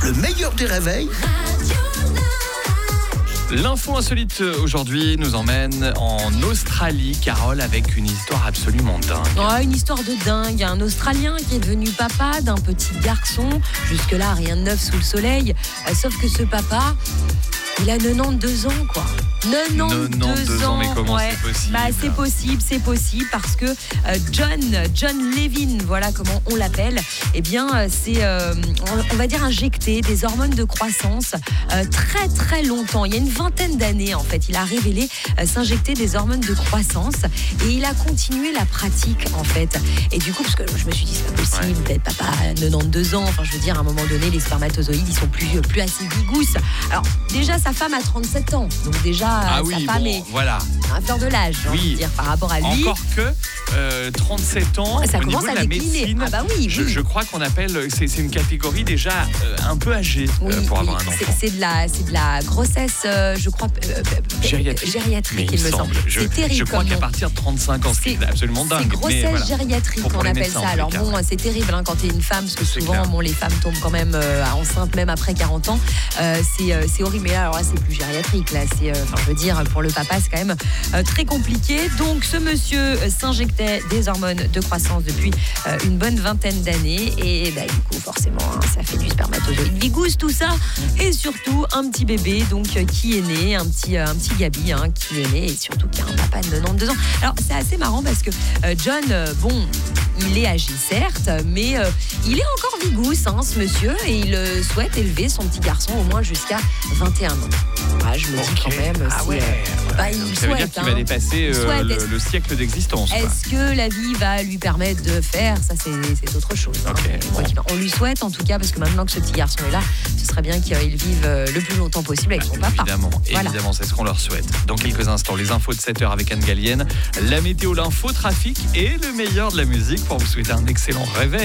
le meilleur des réveils. L'info insolite aujourd'hui nous emmène en Australie, Carole, avec une histoire absolument dingue. Oh, une histoire de dingue. Un Australien qui est devenu papa d'un petit garçon. Jusque-là, rien de neuf sous le soleil. Sauf que ce papa, il a 92 ans, quoi. 92 ans, mais comment ouais. c'est possible? C'est possible parce que John Levin, voilà comment on l'appelle, eh bien c'est, on va dire, injecté des hormones de croissance très très longtemps. Il y a une vingtaine d'années, en fait, il a révélé s'injecter des hormones de croissance et il a continué la pratique, en fait. Et du coup, parce que je me suis dit, c'est pas possible d'être papa à 92 ans. Enfin, je veux dire, à un moment donné, les spermatozoïdes, ils sont plus assez bigousses. Alors, déjà, sa femme a 37 ans. Donc déjà, sa femme est voilà. à fleur de l'âge, j'ai envie de dire, par rapport à lui. Encore que 37 ans, ça au commence niveau à de la décliner. médecine, Ah bah oui. Je crois qu'on appelle, c'est une catégorie déjà un peu âgée pour avoir un enfant. C'est de la grossesse, je crois, gériatrique, il me semble. C'est terrible. Je crois qu'à partir de 35 ans, c'est absolument dingue. C'est grossesse gériatrique qu'on appelle ça. Alors bon, c'est terrible quand t'es une femme, parce que souvent, les femmes tombent quand même enceintes même après 40 ans. C'est horrible. Mais là, alors là, c'est plus gériatrique. Là, je veux dire, pour le papa, c'est quand même très compliqué. Donc, ce monsieur s'injectait des hormones de croissance depuis une bonne vingtaine d'années. Et du coup, forcément, ça fait du spermatozoïde bigousse, tout ça. Et surtout, un petit bébé donc qui est né, un petit Gabi qui est né, et surtout qui a un papa de 92 ans. Alors, c'est assez marrant parce que John, il est âgé, certes, mais il est encore vigousse, ce monsieur, et il souhaite élever son petit garçon au moins jusqu'à 21 ans. Je me dis quand même, il ça veut dire qu'il va dépasser le siècle d'existence. Est-ce que la vie va lui permettre de faire ça? C'est autre chose. On lui souhaite en tout cas, parce que maintenant que ce petit garçon est là, ce serait bien qu'il vive le plus longtemps possible avec son papa. Évidemment, c'est ce qu'on leur souhaite. Dans quelques instants, les infos de 7h avec Anne Gallienne, la météo, l'info, trafic et le meilleur de la musique pour vous souhaiter un excellent réveil.